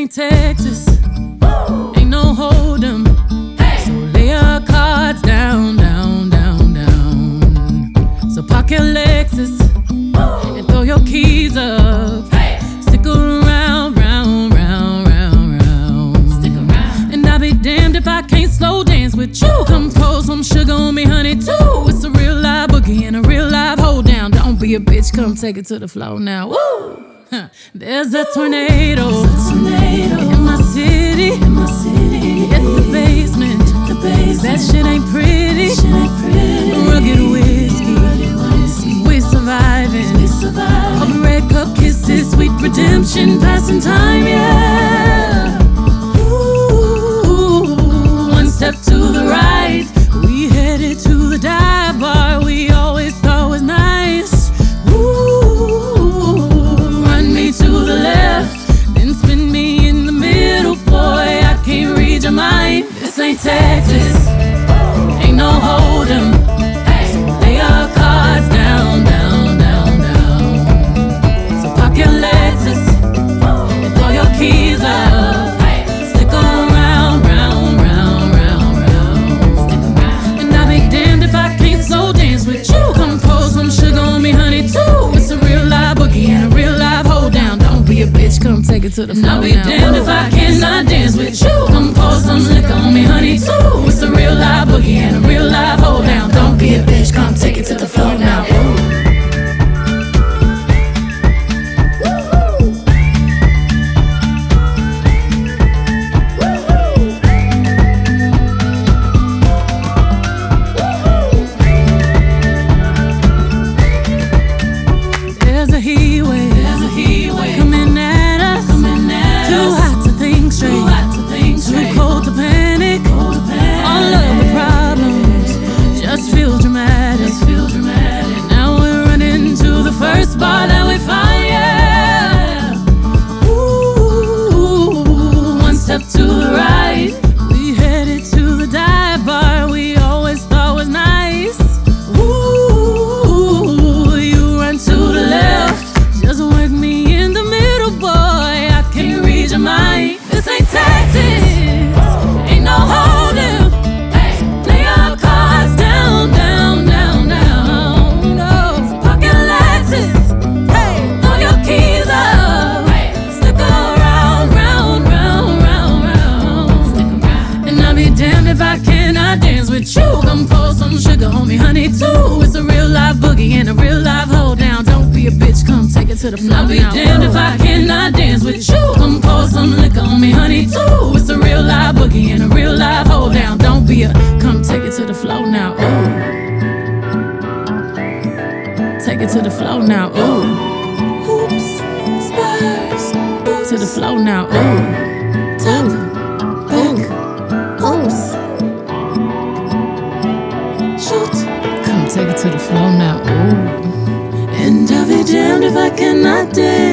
ain't Texas, ain't no hold'em. So lay your cards down, down, down, down. So park your Lexus and throw your keys up. Stick around, round, round, round, round. Stick around. And I'll be damned if I can't slow dance with you. Come pour some sugar on me, honey, too. It's a real live boogie and a real live hold down. Don't be a bitch, come take it to the floor now. Woo! There's a tornado in my city, in the basement. That shit ain't pretty. Rugged whiskey, we surviving. All the red cup kisses, sweet redemption, passing time, yeah. Ooh, one step to the right, we headed to the dive bar we always thought was nice. To the left, then spin me in the middle, boy, I can't read your mind. This ain't Texas, ain't no hold'em. So lay your cards down, down, down, down. So park your Lexus and throw your keys up. Stick around, round, round, round, round. And I'll be damned if I can't slow dance with you. Come pour some sugar on me, honey, too. It's a real live boogie and a real live hold down. Don't be a bitch, come take it to the floor. I'll be damned if I cannot dance with you. Come pour some liquor on me, honey, too. It's a real live boogie and a real live hold down. Don't be a bitch, come take it to the floor now. There's a heat wave coming at us. Too hot to think straight, too cold to panic. All of the problems just feel dramatic. Now we're running to the first bar that we find, yeah. Ooh, one step to the right, we headed to the dive bar we always thought was nice. Ooh, you run to the left, just work me in the middle, boy, I can't read your mind. This ain't Texas, ain't no hold'em. Lay your cards down, down, down, down. No, park your Lexus, throw your keys up. Stick around, round, round, round, round. And I'll be damned if I cannot dance with you. Come pour some sugar on me, honey, too. It's a real live boogie and a real live hold down. Don't be a bitch, come take it to the floor. I'll be damned if I cannot dance with you. Come pour some liquor on me, honey, too. It's a real live boogie and a real live hold down. Don't be a, come take it to the floor now. Ooh, take it to the floor now. Ooh, hoops, spurs, to the floor now. Ooh, tap, back, oops, shoot, come take it to the floor now. Ooh. And I'll be damned if I cannot dance